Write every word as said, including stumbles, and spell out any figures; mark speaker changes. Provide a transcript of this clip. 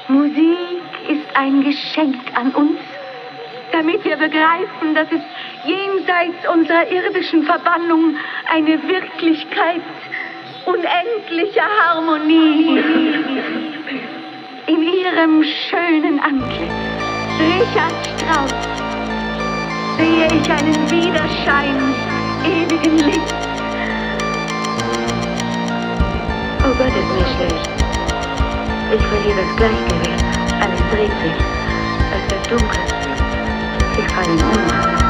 Speaker 1: Musik ist ein Geschenk an uns, damit wir begreifen, dass es jenseits unserer irdischen Verbannung eine Wirklichkeit unendlicher Harmonie in ihrem schönen Antlitz, Richard Strauss, sehe ich einen Widerschein ewigen Lichts.
Speaker 2: Oh Gott, ist mir schlecht. Ich verliere das Gleichgewicht. Alles dreht sich. Es wird dunkel. Ich falle in Ohnmacht.